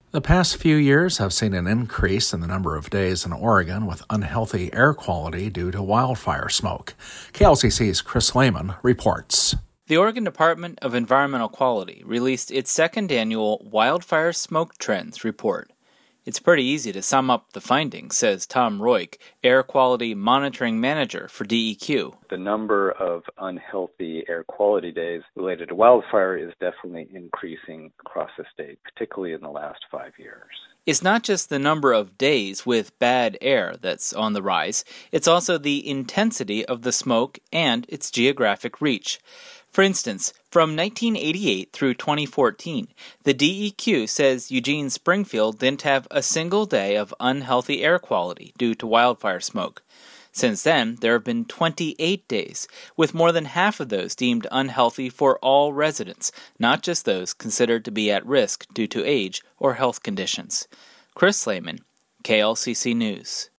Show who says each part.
Speaker 1: The past few years have seen an increase in the number of days in Oregon with unhealthy air quality due to wildfire smoke. KLCC's Chris Lehman reports.
Speaker 2: The Oregon Department of Environmental Quality released its second annual Wildfire Smoke Trends report. It's pretty easy to sum up the findings, says Tom Roik, Air Quality Monitoring Manager for DEQ.
Speaker 3: The number of unhealthy air quality days related to wildfire is definitely increasing across the state, particularly in the last 5 years.
Speaker 2: It's not just the number of days with bad air that's on the rise, it's also the intensity of the smoke and its geographic reach. For instance, from 1988 through 2014, the DEQ says Eugene Springfield didn't have a single day of unhealthy air quality due to wildfire smoke. Since then, there have been 28 days, with more than half of those deemed unhealthy for all residents, not just those considered to be at risk due to age or health conditions. Chris Lehman, KLCC News.